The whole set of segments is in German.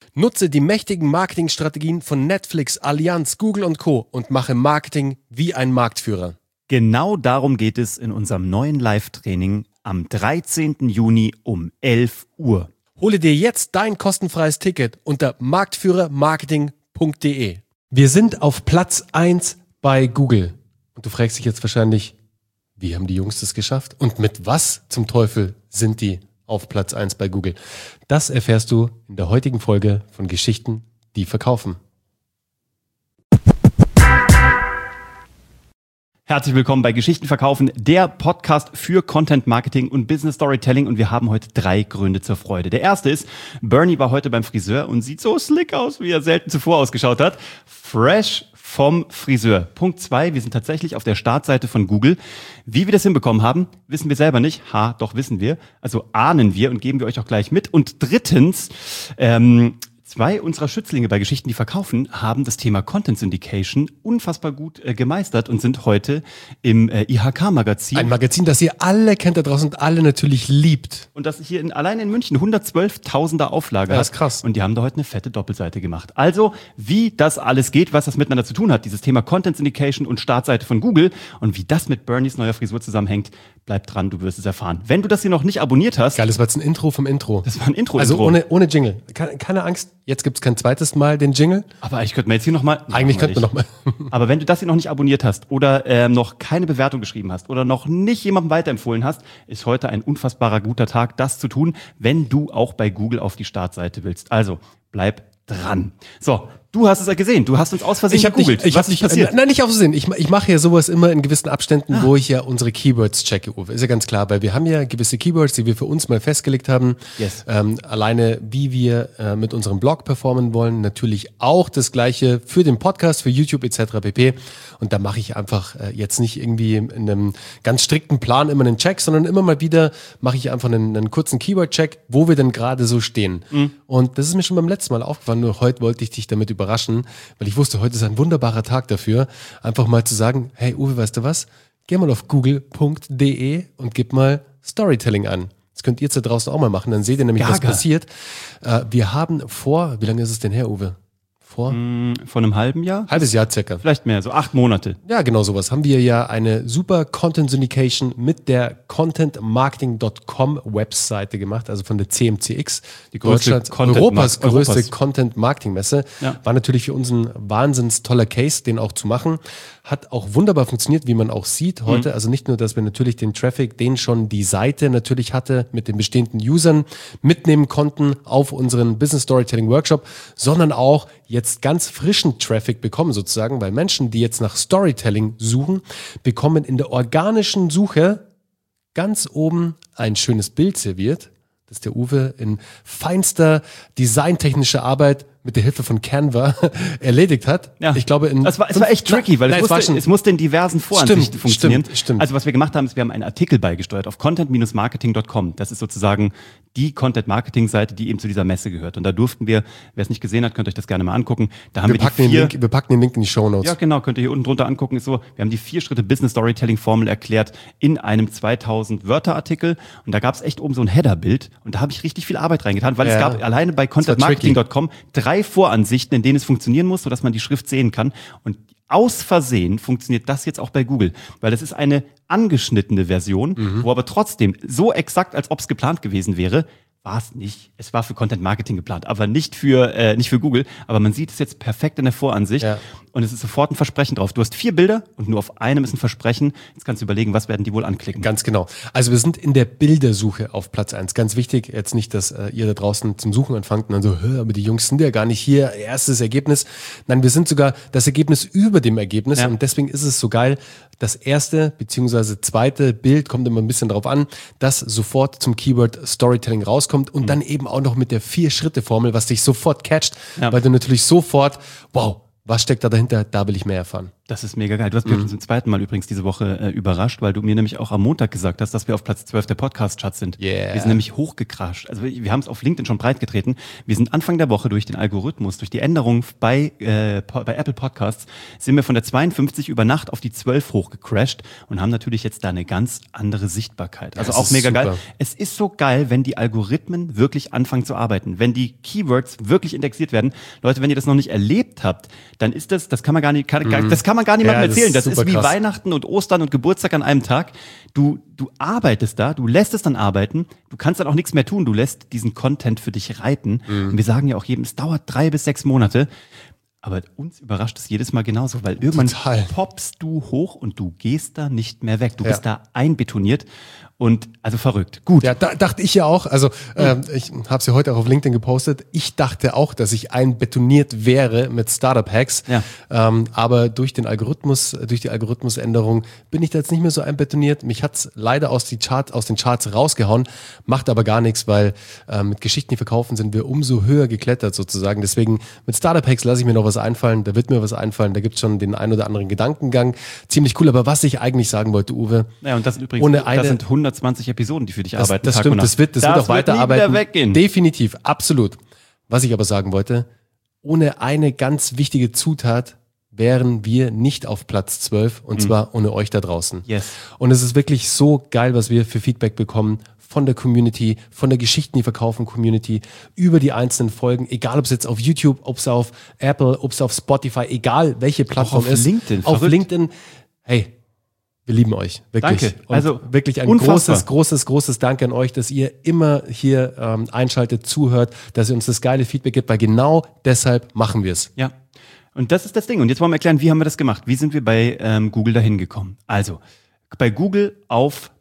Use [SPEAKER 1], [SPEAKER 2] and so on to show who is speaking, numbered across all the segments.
[SPEAKER 1] Nutze die mächtigen Marketingstrategien von Netflix, Allianz, Google und Co. und mache Marketing wie ein Marktführer.
[SPEAKER 2] Genau darum geht es in unserem neuen Live-Training am 13. Juni um 11 Uhr.
[SPEAKER 1] Hole dir jetzt dein kostenfreies Ticket unter marktführermarketing.de. Wir sind auf Platz 1 bei Google. Und du fragst dich jetzt wahrscheinlich, wie haben die Jungs das geschafft? Und mit was zum Teufel sind die auf Platz 1 bei Google? Das erfährst du in der heutigen Folge von Geschichten, die verkaufen.
[SPEAKER 2] Herzlich willkommen bei Geschichten verkaufen, der Podcast für Content Marketing und Business Storytelling. Und wir haben heute 3 Gründe zur Freude. Der erste ist, Bernie war heute beim Friseur und sieht so slick aus, wie er selten zuvor ausgeschaut hat. Fresh vom Friseur. Punkt 2, wir sind tatsächlich auf der Startseite von Google. Wie wir das hinbekommen haben, wissen wir selber nicht. Doch wissen wir. Also ahnen wir und geben wir euch auch gleich mit. Und drittens, 2 unserer Schützlinge bei Geschichten, die verkaufen, haben das Thema Content Syndication unfassbar gut gemeistert und sind heute im IHK-Magazin.
[SPEAKER 1] Ein Magazin, das ihr alle kennt da draußen und alle natürlich liebt.
[SPEAKER 2] Und das hier allein in München 112.000er Auflage hat.
[SPEAKER 1] Das ist krass.
[SPEAKER 2] Und die haben da heute eine fette Doppelseite gemacht. Also, wie das alles geht, was das miteinander zu tun hat, dieses Thema Content Syndication und Startseite von Google und wie das mit Bernies neuer Frisur zusammenhängt, bleib dran, du wirst es erfahren. Wenn du das hier noch nicht abonniert hast.
[SPEAKER 1] Geil, das war jetzt ein Intro vom Intro.
[SPEAKER 2] Das war ein Intro.
[SPEAKER 1] Also ohne Jingle. Keine Angst, jetzt gibt es kein zweites Mal den Jingle.
[SPEAKER 2] Aber eigentlich könnten wir jetzt hier nochmal.
[SPEAKER 1] Eigentlich könnten wir nochmal.
[SPEAKER 2] Aber wenn du das hier noch nicht abonniert hast oder noch keine Bewertung geschrieben hast oder noch nicht jemandem weiterempfohlen hast, ist heute ein unfassbarer guter Tag, das zu tun, wenn du auch bei Google auf die Startseite willst. Also bleib dran. So, du hast es ja gesehen. Du hast uns aus Versehen gegoogelt.
[SPEAKER 1] Was ist passiert? Nein, nicht aus Versehen. Ich mache ja sowas immer in gewissen Abständen, wo ich ja unsere Keywords checke, Uwe. Ist ja ganz klar, weil wir haben ja gewisse Keywords, die wir für uns mal festgelegt haben.
[SPEAKER 2] Yes.
[SPEAKER 1] Alleine, wie wir mit unserem Blog performen wollen. Natürlich auch das Gleiche für den Podcast, für YouTube etc. pp. Und da mache ich einfach jetzt nicht irgendwie in einem ganz strikten Plan immer einen Check, sondern immer mal wieder mache ich einfach einen kurzen Keyword-Check, wo wir denn gerade so stehen. Mhm. Und das ist mir schon beim letzten Mal aufgefallen, nur heute wollte ich dich damit überraschen, weil ich wusste, heute ist ein wunderbarer Tag dafür, einfach mal zu sagen, hey Uwe, weißt du was? Geh mal auf google.de und gib mal Storytelling an. Das könnt ihr jetzt da draußen auch mal machen, dann seht ihr nämlich, was passiert. Wir haben wie lange ist es denn her, Uwe?
[SPEAKER 2] Vor einem halben Jahr?
[SPEAKER 1] Halbes Jahr circa.
[SPEAKER 2] Vielleicht mehr, so 8 Monate.
[SPEAKER 1] Ja, genau sowas. Haben wir ja eine super Content Syndication mit der contentmarketing.com Webseite gemacht, also von der CMCX, die Europas größte Content Marketing Messe. Ja. War natürlich für uns ein wahnsinns toller Case, den auch zu machen. Hat auch wunderbar funktioniert, wie man auch sieht heute. Also nicht nur, dass wir natürlich den Traffic, den schon die Seite natürlich hatte, mit den bestehenden Usern mitnehmen konnten auf unseren Business Storytelling Workshop, sondern auch jetzt ganz frischen Traffic bekommen sozusagen, weil Menschen, die jetzt nach Storytelling suchen, bekommen in der organischen Suche ganz oben ein schönes Bild serviert, das der Uwe in feinster designtechnischer Arbeit mit der Hilfe von Canva erledigt hat.
[SPEAKER 2] Ja.
[SPEAKER 1] Ich glaube,
[SPEAKER 2] es war echt tricky, weil es musste in diversen Voransichten funktionieren.
[SPEAKER 1] Stimmt.
[SPEAKER 2] Also was wir gemacht haben, ist, wir haben einen Artikel beigesteuert auf content-marketing.com. Das ist sozusagen die Content-Marketing-Seite, die eben zu dieser Messe gehört. Und da durften wir, wer es nicht gesehen hat, könnt euch das gerne mal angucken. Da haben wir
[SPEAKER 1] packen den Link in die Shownotes.
[SPEAKER 2] Ja, genau, könnt ihr hier unten drunter angucken. Ist so, wir haben die 4-Schritte-Business-Storytelling-Formel erklärt in einem 2000-Wörter-Artikel. Und da gab es echt oben so ein Header-Bild. Und da habe ich richtig viel Arbeit reingetan, weil es gab alleine bei content-marketing.com 3 Voransichten, in denen es funktionieren muss, sodass man die Schrift sehen kann. Und aus Versehen funktioniert das jetzt auch bei Google, weil das ist eine angeschnittene Version, wo aber trotzdem so exakt, als ob es geplant gewesen wäre, war es nicht. Es war für Content Marketing geplant, aber nicht für Google. Aber man sieht es jetzt perfekt in der Voransicht und es ist sofort ein Versprechen drauf. Du hast 4 Bilder und nur auf einem ist ein Versprechen. Jetzt kannst du überlegen, was werden die wohl anklicken.
[SPEAKER 1] Ganz genau. Also wir sind in der Bildersuche auf Platz 1. Ganz wichtig, jetzt nicht, dass ihr da draußen zum Suchen anfangt und dann so, aber die Jungs sind ja gar nicht hier. Erstes Ergebnis. Nein, wir sind sogar das Ergebnis über dem Ergebnis und deswegen ist es so geil, das erste bzw. zweite Bild, kommt immer ein bisschen drauf an, das sofort zum Keyword Storytelling rauskommt und dann eben auch noch mit der 4-Schritte-Formel, was dich sofort catcht, weil du natürlich sofort, wow, was steckt da dahinter, da will ich mehr erfahren.
[SPEAKER 2] Das ist mega geil. Du hast mich zum zweiten Mal übrigens diese Woche überrascht, weil du mir nämlich auch am Montag gesagt hast, dass wir auf Platz 12 der Podcast-Charts sind.
[SPEAKER 1] Yeah.
[SPEAKER 2] Wir sind nämlich hochgecrasht. Also wir haben es auf LinkedIn schon breit getreten. Wir sind Anfang der Woche durch den Algorithmus, durch die Änderung bei Apple Podcasts, sind wir von der 52 über Nacht auf die 12 hochgecrasht und haben natürlich jetzt da eine ganz andere Sichtbarkeit. Also auch mega geil. Es ist so geil, wenn die Algorithmen wirklich anfangen zu arbeiten. Wenn die Keywords wirklich indexiert werden. Leute, wenn ihr das noch nicht erlebt habt, dann ist das kann man gar nicht, das kann man gar niemandem erzählen. Das ist wie krass. Weihnachten und Ostern und Geburtstag an einem Tag. Du arbeitest da, du lässt es dann arbeiten, du kannst dann auch nichts mehr tun, du lässt diesen Content für dich reiten. Und wir sagen ja auch jedem, es dauert 3 bis 6 Monate. Aber uns überrascht es jedes Mal genauso, weil irgendwann poppst du hoch und du gehst da nicht mehr weg. Du bist da einbetoniert und also verrückt. Gut.
[SPEAKER 1] Ja, dachte ich ja auch. Also ich habe es ja heute auch auf LinkedIn gepostet. Ich dachte auch, dass ich einbetoniert wäre mit Startup-Hacks. Ja. Aber durch den Algorithmus, durch die Algorithmusänderung bin ich da jetzt nicht mehr so einbetoniert. Mich hat's leider aus den Charts rausgehauen. Macht aber gar nichts, weil mit Geschichten, die verkaufen, sind wir umso höher geklettert sozusagen. Deswegen mit Startup-Hacks lasse ich mir noch was einfallen. Da wird mir was einfallen. Da gibt's schon den ein oder anderen Gedankengang. Ziemlich cool. Aber was ich eigentlich sagen wollte, Uwe.
[SPEAKER 2] Ja, und das übrigens, das sind 120 Episoden, die für dich arbeiten.
[SPEAKER 1] Das stimmt, das wird auch weiterarbeiten. Definitiv, absolut. Was ich aber sagen wollte, ohne eine ganz wichtige Zutat wären wir nicht auf Platz 12 und zwar ohne euch da draußen.
[SPEAKER 2] Yes.
[SPEAKER 1] Und es ist wirklich so geil, was wir für Feedback bekommen von der Community, von der Geschichten, die verkaufen Community, über die einzelnen Folgen, egal ob es jetzt auf YouTube, ob es auf Apple, ob es auf Spotify, egal welche Plattform ist. Auf LinkedIn. Hey, wir lieben euch, wirklich.
[SPEAKER 2] Danke.
[SPEAKER 1] Und also wirklich ein großes Danke an euch, dass ihr immer hier einschaltet, zuhört, dass ihr uns das geile Feedback gibt, weil genau deshalb machen wir es.
[SPEAKER 2] Ja, und das ist das Ding. Und jetzt wollen wir erklären, wie haben wir das gemacht? Wie sind wir bei Google dahin gekommen? Also, bei Google auf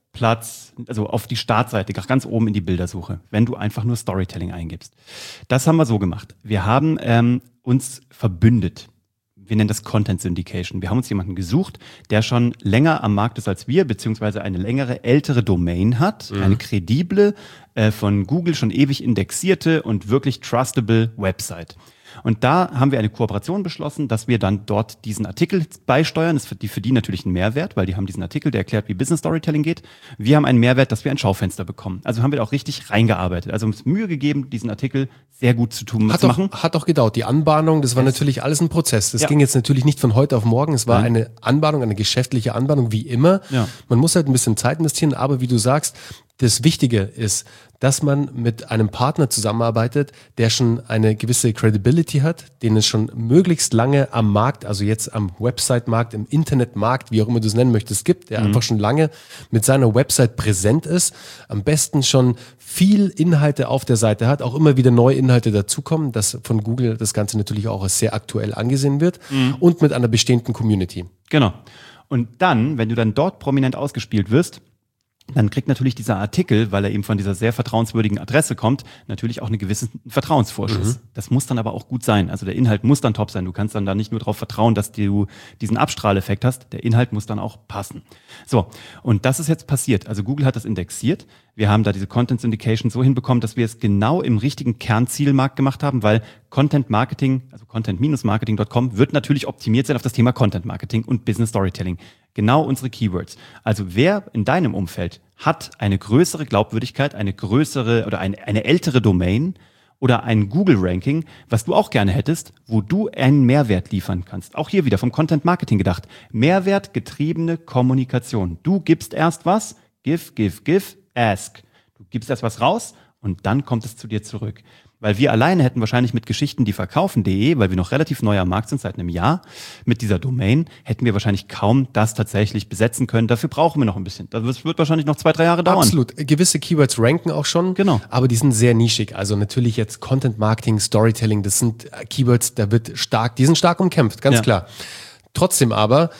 [SPEAKER 2] die Startseite, ganz oben in die Bildersuche, wenn du einfach nur Storytelling eingibst. Das haben wir so gemacht. Wir haben uns verbündet. Wir nennen das Content Syndication. Wir haben uns jemanden gesucht, der schon länger am Markt ist als wir, beziehungsweise eine längere, ältere Domain hat, eine kredible, von Google schon ewig indexierte und wirklich trustable Website. Und da haben wir eine Kooperation beschlossen, dass wir dann dort diesen Artikel beisteuern. Das ist für die natürlich ein Mehrwert, weil die haben diesen Artikel, der erklärt, wie Business Storytelling geht. Wir haben einen Mehrwert, dass wir ein Schaufenster bekommen. Also haben wir da auch richtig reingearbeitet. Also uns Mühe gegeben, diesen Artikel sehr gut zu machen.
[SPEAKER 1] Hat auch gedauert. Die Anbahnung, das war natürlich alles ein Prozess. Das ging jetzt natürlich nicht von heute auf morgen. Es war eine Anbahnung, eine geschäftliche Anbahnung, wie immer. Ja. Man muss halt ein bisschen Zeit investieren, aber wie du sagst, das Wichtige ist, dass man mit einem Partner zusammenarbeitet, der schon eine gewisse Credibility hat, den es schon möglichst lange am Markt, also jetzt am Website-Markt, im Internetmarkt, wie auch immer du es nennen möchtest, gibt, der einfach schon lange mit seiner Website präsent ist, am besten schon viel Inhalte auf der Seite hat, auch immer wieder neue Inhalte dazukommen, dass von Google das Ganze natürlich auch als sehr aktuell angesehen wird und mit einer bestehenden Community.
[SPEAKER 2] Genau. Und dann, wenn du dann dort prominent ausgespielt wirst, dann kriegt natürlich dieser Artikel, weil er eben von dieser sehr vertrauenswürdigen Adresse kommt, natürlich auch einen gewissen Vertrauensvorschuss. Das muss dann aber auch gut sein. Also der Inhalt muss dann top sein. Du kannst dann da nicht nur darauf vertrauen, dass du diesen Abstrahleffekt hast. Der Inhalt muss dann auch passen. So, und das ist jetzt passiert. Also Google hat das indexiert. Wir haben da diese Content Syndication so hinbekommen, dass wir es genau im richtigen Kernzielmarkt gemacht haben, weil Content Marketing, also content-marketing.com, wird natürlich optimiert sein auf das Thema Content Marketing und Business Storytelling. Genau unsere Keywords. Also wer in deinem Umfeld hat eine größere Glaubwürdigkeit, eine größere oder eine ältere Domain oder ein Google-Ranking, was du auch gerne hättest, wo du einen Mehrwert liefern kannst. Auch hier wieder vom Content Marketing gedacht. Mehrwertgetriebene Kommunikation. Du gibst erst was, give, ask. Du gibst erst was raus und dann kommt es zu dir zurück. Weil wir alleine hätten wahrscheinlich mit Geschichten, die verkaufen.de, weil wir noch relativ neu am Markt sind, seit einem Jahr, mit dieser Domain, hätten wir wahrscheinlich kaum das tatsächlich besetzen können. Dafür brauchen wir noch ein bisschen. Das wird wahrscheinlich noch 2-3 Jahre dauern.
[SPEAKER 1] Absolut. Gewisse Keywords ranken auch schon.
[SPEAKER 2] Genau.
[SPEAKER 1] Aber die sind sehr nischig. Also natürlich jetzt Content Marketing, Storytelling, das sind Keywords, die sind stark umkämpft, ganz klar. Trotzdem aber,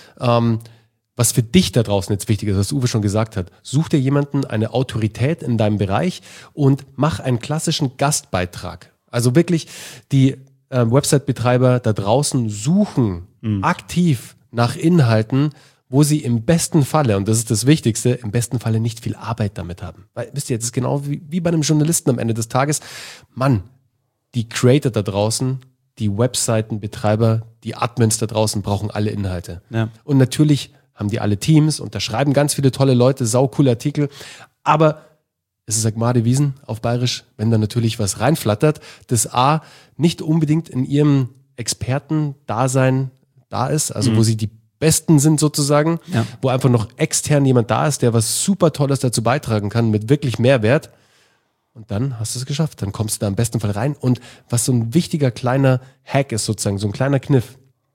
[SPEAKER 1] was für dich da draußen jetzt wichtig ist, was Uwe schon gesagt hat, such dir jemanden, eine Autorität in deinem Bereich und mach einen klassischen Gastbeitrag. Also wirklich die Website-Betreiber da draußen suchen aktiv nach Inhalten, wo sie im besten Falle, und das ist das Wichtigste, im besten Falle nicht viel Arbeit damit haben. Weil, wisst ihr, das ist genau wie bei einem Journalisten am Ende des Tages. Mann, die Creator da draußen, die Webseitenbetreiber, die Admins da draußen brauchen alle Inhalte.
[SPEAKER 2] Ja.
[SPEAKER 1] Und natürlich haben die alle Teams und da schreiben ganz viele tolle Leute, saucoole Artikel, aber es ist Agmade Wiesen auf Bayerisch, wenn da natürlich was reinflattert, das A nicht unbedingt in ihrem Experten-Dasein da ist, also wo sie die Besten sind sozusagen, wo einfach noch extern jemand da ist, der was super Tolles dazu beitragen kann mit wirklich Mehrwert. Und dann hast du es geschafft, dann kommst du da im besten Fall rein. Und was so ein wichtiger kleiner Hack ist sozusagen, so ein kleiner Kniff,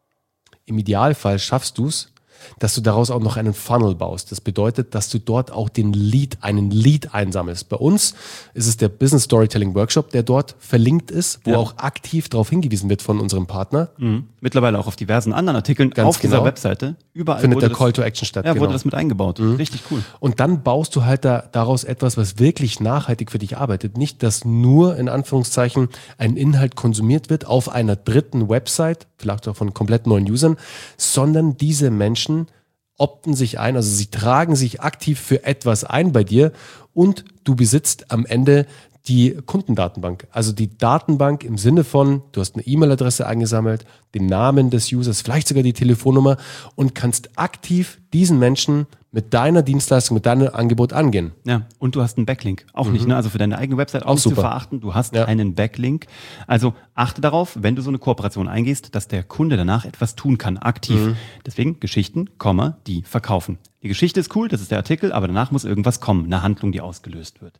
[SPEAKER 1] im Idealfall schaffst du es, dass du daraus auch noch einen Funnel baust. Das bedeutet, dass du dort auch einen Lead einsammelst. Bei uns ist es der Business Storytelling Workshop, der dort verlinkt ist, wo auch aktiv darauf hingewiesen wird von unserem Partner.
[SPEAKER 2] Mittlerweile auch auf diversen anderen Artikeln
[SPEAKER 1] Ganz
[SPEAKER 2] dieser Webseite. Überall
[SPEAKER 1] findet der Call to Action statt.
[SPEAKER 2] Ja, wurde das mit eingebaut. Richtig cool.
[SPEAKER 1] Und dann baust du halt daraus etwas, was wirklich nachhaltig für dich arbeitet. Nicht, dass nur in Anführungszeichen ein Inhalt konsumiert wird auf einer dritten Website, vielleicht auch von komplett neuen Usern, sondern diese Menschen opten sich ein, also sie tragen sich aktiv für etwas ein bei dir und du besitzt am Ende die Kundendatenbank. Also die Datenbank im Sinne von, du hast eine E-Mail-Adresse eingesammelt, den Namen des Users, vielleicht sogar die Telefonnummer und kannst aktiv diesen Menschen mit deiner Dienstleistung, mit deinem Angebot angehen.
[SPEAKER 2] Ja, und du hast einen Backlink. Auch nicht, ne? Also für deine eigene Website auch nicht zu verachten. Du hast einen Backlink. Also achte darauf, wenn du so eine Kooperation eingehst, dass der Kunde danach etwas tun kann, aktiv. Deswegen Geschichten, die verkaufen. Die Geschichte ist cool, das ist der Artikel, aber danach muss irgendwas kommen, eine Handlung, die ausgelöst wird.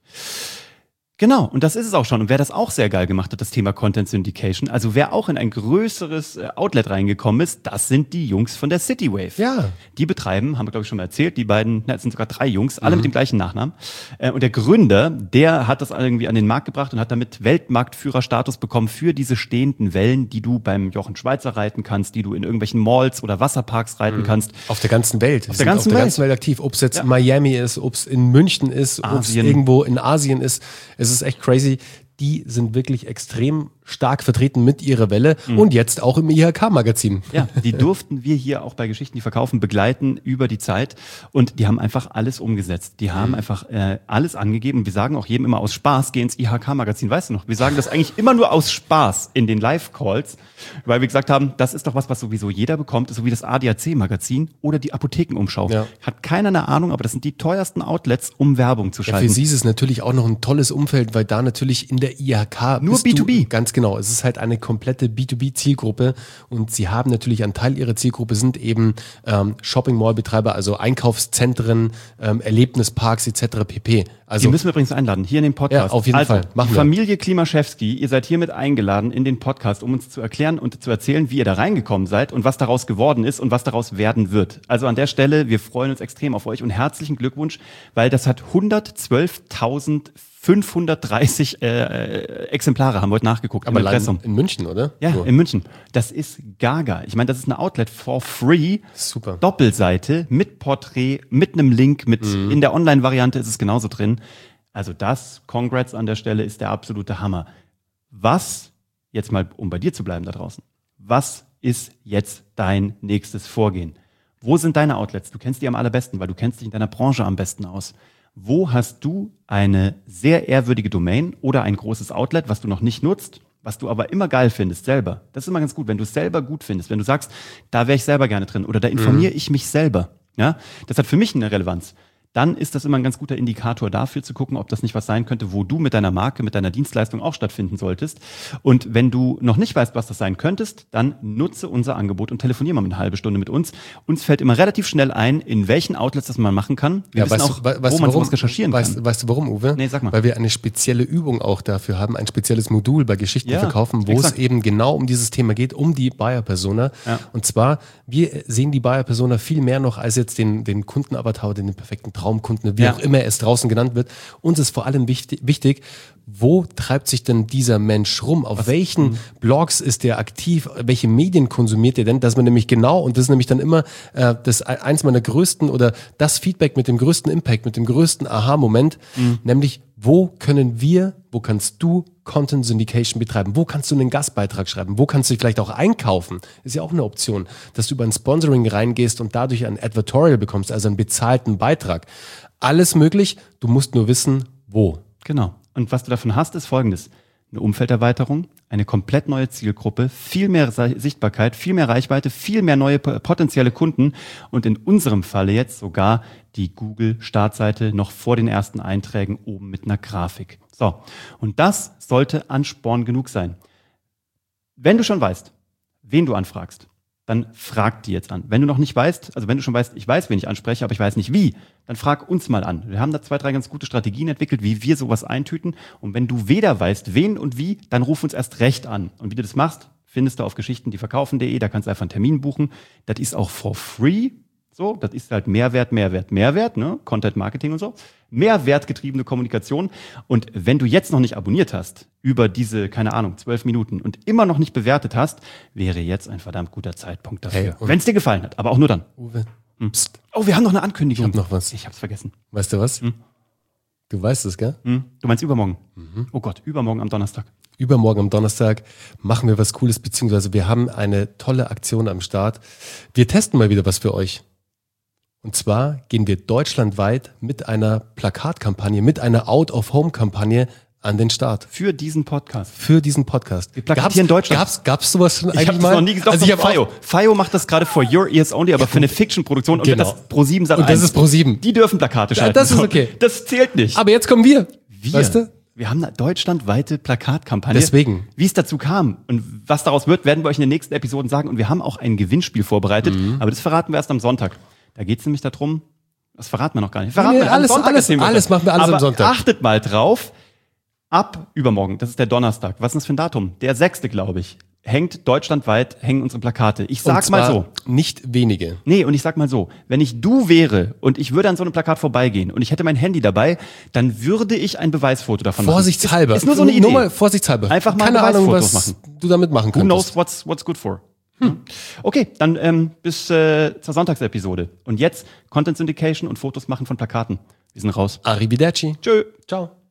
[SPEAKER 2] Genau, und das ist es auch schon. Und wer das auch sehr geil gemacht hat, das Thema Content Syndication, also wer auch in ein größeres Outlet reingekommen ist, das sind die Jungs von der CityWave.
[SPEAKER 1] Ja.
[SPEAKER 2] Die betreiben, haben wir glaube ich schon mal erzählt, die beiden, es sind sogar 3 Jungs, alle mit dem gleichen Nachnamen. Und der Gründer, der hat das irgendwie an den Markt gebracht und hat damit Weltmarktführerstatus bekommen für diese stehenden Wellen, die du beim Jochen Schweizer reiten kannst, die du in irgendwelchen Malls oder Wasserparks reiten kannst.
[SPEAKER 1] Auf der ganzen Welt.
[SPEAKER 2] Auf der ganzen Welt
[SPEAKER 1] aktiv. Ob es jetzt Miami ist, ob es in München ist, ob es irgendwo in Asien ist. Es ist echt crazy. Die sind wirklich extrem stark vertreten mit ihrer Welle und jetzt auch im IHK-Magazin.
[SPEAKER 2] Ja, die durften wir hier auch bei Geschichten, die verkaufen, begleiten über die Zeit und die haben einfach alles umgesetzt. Die haben einfach alles angegeben. Wir sagen auch jedem immer aus Spaß, geh ins IHK-Magazin. Weißt du noch, wir sagen das eigentlich immer nur aus Spaß in den Live-Calls, weil wir gesagt haben, das ist doch was sowieso jeder bekommt, so wie das ADAC-Magazin oder die Apothekenumschau. Ja. Hat keiner eine Ahnung, aber das sind die teuersten Outlets, um Werbung zu schalten.
[SPEAKER 1] Ja, für sie ist es natürlich auch noch ein tolles Umfeld, weil da natürlich in der IHK
[SPEAKER 2] nur B2B.
[SPEAKER 1] Ganz genau. Es ist halt eine komplette B2B-Zielgruppe und sie haben natürlich einen Teil ihrer Zielgruppe sind eben Shopping-Mall-Betreiber, also Einkaufszentren, Erlebnisparks etc. pp. Also
[SPEAKER 2] die müssen wir übrigens einladen, hier in den Podcast.
[SPEAKER 1] Ja, auf jeden Fall.
[SPEAKER 2] Machen wir. Familie Klimaschewski, ihr seid hiermit eingeladen in den Podcast, um uns zu erklären und zu erzählen, wie ihr da reingekommen seid und was daraus geworden ist und was daraus werden wird. Also an der Stelle, wir freuen uns extrem auf euch und herzlichen Glückwunsch, weil das hat 112.530 Exemplare, haben wir heute nachgeguckt.
[SPEAKER 1] Aber in München, oder?
[SPEAKER 2] Ja, in München. Das ist gaga. Ich meine, das ist eine Outlet for free.
[SPEAKER 1] Super.
[SPEAKER 2] Doppelseite mit Porträt, mit einem Link, in der Online-Variante ist es genauso drin. Also Congrats an der Stelle, ist der absolute Hammer. Was, jetzt mal, um bei dir zu bleiben da draußen, was ist jetzt dein nächstes Vorgehen? Wo sind deine Outlets? Du kennst die am allerbesten, weil du kennst dich in deiner Branche am besten aus. Wo hast du eine sehr ehrwürdige Domain oder ein großes Outlet, was du noch nicht nutzt, was du aber immer geil findest, selber? Das ist immer ganz gut, wenn du es selber gut findest, wenn du sagst, da wäre ich selber gerne drin oder da informiere ich mich selber. Ja, das hat für mich eine Relevanz. Dann ist das immer ein ganz guter Indikator dafür zu gucken, ob das nicht was sein könnte, wo du mit deiner Marke, mit deiner Dienstleistung auch stattfinden solltest. Und wenn du noch nicht weißt, was das sein könntest, dann nutze unser Angebot und telefoniere mal eine halbe Stunde mit uns. Uns fällt immer relativ schnell ein, in welchen Outlets das man machen kann. Wir wissen auch, wo man sowas recherchieren kann.
[SPEAKER 1] Weißt du warum, Uwe?
[SPEAKER 2] Nee, sag mal.
[SPEAKER 1] Weil wir eine spezielle Übung auch dafür haben, ein spezielles Modul bei Geschichten verkaufen, wo es eben genau um dieses Thema geht, um die Buyer-Persona. Ja. Und zwar, wir sehen die Buyer-Persona viel mehr noch als jetzt den Kundenavatar, den perfekten Traumkunden, wie auch immer es draußen genannt wird. Uns ist vor allem wichtig, wo treibt sich denn dieser Mensch rum? Auf welchen Blogs ist der aktiv? Welche Medien konsumiert er denn? Dass man nämlich genau, und das ist nämlich dann immer eins meiner größten oder das Feedback mit dem größten Impact, mit dem größten Aha-Moment, nämlich wo kannst du Content Syndication betreiben? Wo kannst du einen Gastbeitrag schreiben? Wo kannst du dich vielleicht auch einkaufen? Ist ja auch eine Option, dass du über ein Sponsoring reingehst und dadurch ein Advertorial bekommst, also einen bezahlten Beitrag. Alles möglich, du musst nur wissen, wo.
[SPEAKER 2] Genau. Und was du davon hast, ist Folgendes. Eine Umfelderweiterung, eine komplett neue Zielgruppe, viel mehr Sichtbarkeit, viel mehr Reichweite, viel mehr neue potenzielle Kunden und in unserem Falle jetzt sogar die Google-Startseite noch vor den ersten Einträgen oben mit einer Grafik. So, und das sollte Ansporn genug sein. Wenn du schon weißt, wen du anfragst, dann frag die jetzt an. Wenn du noch nicht weißt, also wenn du schon weißt, ich weiß, wen ich anspreche, aber ich weiß nicht wie, dann frag uns mal an. Wir haben da 2, 3 ganz gute Strategien entwickelt, wie wir sowas eintüten. Und wenn du weder weißt, wen und wie, dann ruf uns erst recht an. Und wie du das machst, findest du auf geschichtendieverkaufen.de, da kannst du einfach einen Termin buchen. Das ist auch for free. So, das ist halt Mehrwert, ne? Content Marketing und so. Mehrwertgetriebene Kommunikation. Und wenn du jetzt noch nicht abonniert hast, über diese, 12 Minuten und immer noch nicht bewertet hast, wäre jetzt ein verdammt guter Zeitpunkt dafür. Hey, wenn es dir gefallen hat, aber auch nur dann.
[SPEAKER 1] Uwe.
[SPEAKER 2] Psst. Oh, wir haben noch eine Ankündigung.
[SPEAKER 1] Ich hab noch was.
[SPEAKER 2] Ich hab's vergessen.
[SPEAKER 1] Weißt du was? Du weißt es, gell?
[SPEAKER 2] Du meinst übermorgen? Oh Gott, übermorgen am Donnerstag.
[SPEAKER 1] Übermorgen am Donnerstag machen wir was Cooles, beziehungsweise wir haben eine tolle Aktion am Start. Wir testen mal wieder was für euch. Und zwar gehen wir deutschlandweit mit einer Plakatkampagne, mit einer Out-of-Home-Kampagne an den Start.
[SPEAKER 2] Für diesen Podcast.
[SPEAKER 1] Wir
[SPEAKER 2] plakatieren Deutschland.
[SPEAKER 1] Gab's sowas schon eigentlich mal?
[SPEAKER 2] Ich habe noch nie gesagt. Also FIO. FIO macht das gerade for your ears only, aber für eine Fiction-Produktion. Und
[SPEAKER 1] genau.
[SPEAKER 2] Das Pro7 sagt
[SPEAKER 1] und das ist Pro7.
[SPEAKER 2] Die dürfen Plakate schalten.
[SPEAKER 1] Das ist okay.
[SPEAKER 2] Das zählt nicht.
[SPEAKER 1] Aber jetzt kommen wir. Weißt du?
[SPEAKER 2] Wir haben eine deutschlandweite Plakatkampagne.
[SPEAKER 1] Deswegen.
[SPEAKER 2] Wie es dazu kam und was daraus wird, werden wir euch in den nächsten Episoden sagen. Und wir haben auch ein Gewinnspiel vorbereitet, aber das verraten wir erst am Sonntag. Da geht es nämlich darum, das verraten wir noch gar nicht.
[SPEAKER 1] Alles machen wir am Sonntag.
[SPEAKER 2] Achtet mal drauf, ab übermorgen, das ist der Donnerstag, was ist das für ein Datum? Der 6., glaube ich, deutschlandweit hängen unsere Plakate. Ich sag mal so.
[SPEAKER 1] Nicht wenige.
[SPEAKER 2] Nee, und ich sag mal so, wenn ich du wäre und ich würde an so einem Plakat vorbeigehen und ich hätte mein Handy dabei, dann würde ich ein Beweisfoto davon machen.
[SPEAKER 1] Vorsichtshalber.
[SPEAKER 2] Ist nur so eine Idee.
[SPEAKER 1] Nur mal vorsichtshalber.
[SPEAKER 2] Einfach mal
[SPEAKER 1] keine Ahnung, was
[SPEAKER 2] machen.
[SPEAKER 1] du damit machen kannst.
[SPEAKER 2] Who knows what's good for? Okay, dann bis zur Sonntagsepisode. Und jetzt Content Syndication und Fotos machen von Plakaten. Wir sind raus.
[SPEAKER 1] Arrivederci.
[SPEAKER 2] Tschö.
[SPEAKER 1] Ciao.